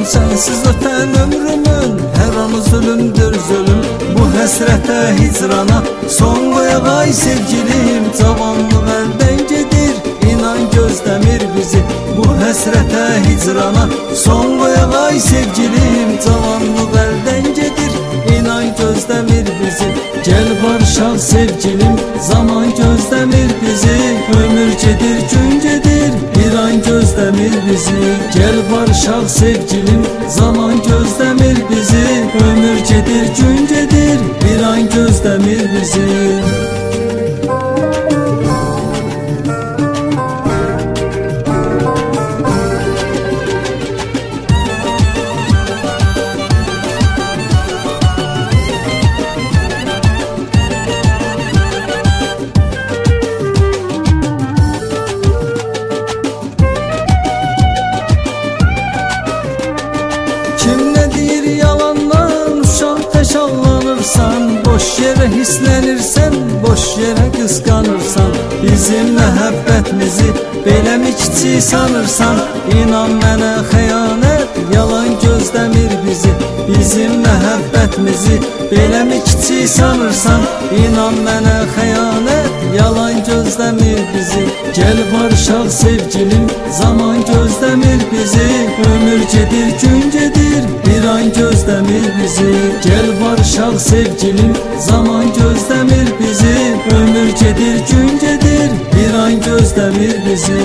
sensiz öten ömrümün her anı zulümdür zulüm. Bu həsrətə hicrana son qoyaq ay sevgilim. Cavanlıq əldən gedir, inan gözləmir bizi. Bu həsrətə hicrana son qoyaq ay sevgilim. Cavanlıq əldən gedir, inan gözləmir bizi. Gel barışaq sevgilim, zaman gözləmir bizi. Ömür gedir, gün gedir, bir an gözləmir bizi. Gel barışaq sevgilim, zaman gözləmir bizi. Ömür gedir, gün gedir, bir an gözləmir bizi. Kim ne deyir yalandan uşaq təşallanırsan. Boş yerə hislənirsən, boş yerə qısqanırsan. Bizim məhəbbətimizi belə mi kiçik sanırsan? İnan mənə xəyanət, yalan gözləmir bizi. Bizim məhəbbətimizi belə mi kiçik sanırsan? İnan mənə xəyanət, yalan gözləmir bizi. Gel barışaq sevgilim, zaman gözləmir bizi. Ömür gedir, gün gedir, bir an gözləmir bizi. Gel barışaq sevgilim, zaman gözləmir bizi. Ömür gedir, gün gedir, bir an gözləmir bizi.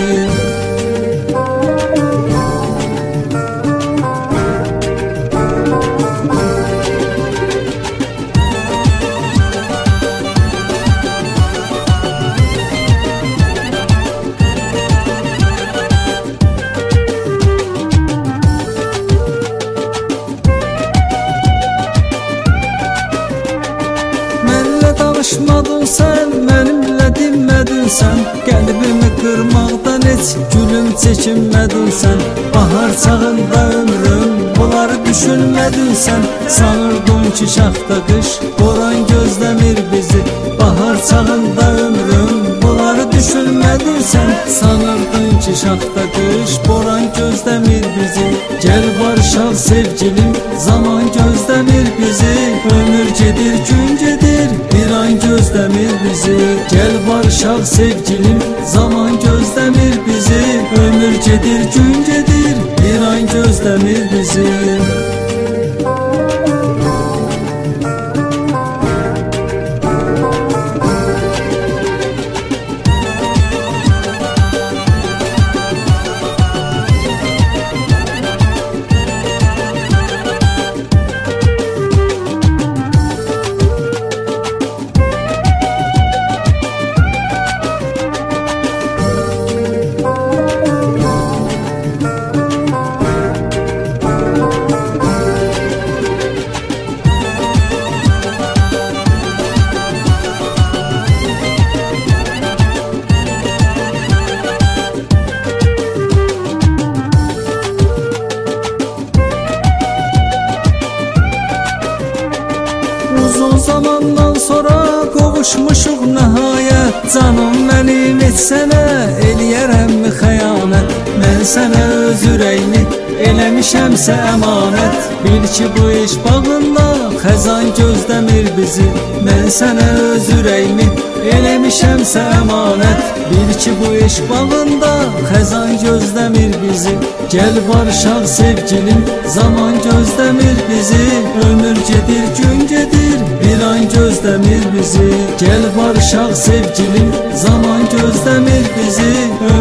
Danışmadın sen, mənimlə dinmədin sən. Qəlbimi qırmaqdan heç gülüm çəkinmədin sən. Bahar çağında ömrüm, bunları düşünmədin sən. Sanırdım ki şaxta qış, boran gözləmir bizi. Bahar çağında ömrüm, bunları düşünmədin sən. Sanırdın ki şaxta qış, boran gözləmir bizi. Gel barışaq sevgilim, zaman gözləmir bizi. Ömür gedir, gün gedir, bir an gözləmir bizi. Gel barışaq sevgilim, zaman gözləmir bizi. Ömür gedir, gün gedir, bir an gözləmir bizi. Uzun zamandan sonra qovuşmuşuq nəhayət. Canım mənim et sənə eləyərəmmi xəyanət? Mən sənə öz ürəyimi eləmişəmsə əmanət. Bil ki bu iş bağında xəzan gözləmir bizi. Mən sənə öz ürəyimi eləmişəmsə əmanət. Bil ki bu iş bağında xəzan gözləmir bizi. Gel barışaq sevgilim, zaman gözləmir bizi. Ömür gedir, gün gedir, bir an gözləmir bizi. Gel barışaq sevgilim, zaman gözləmir bizi.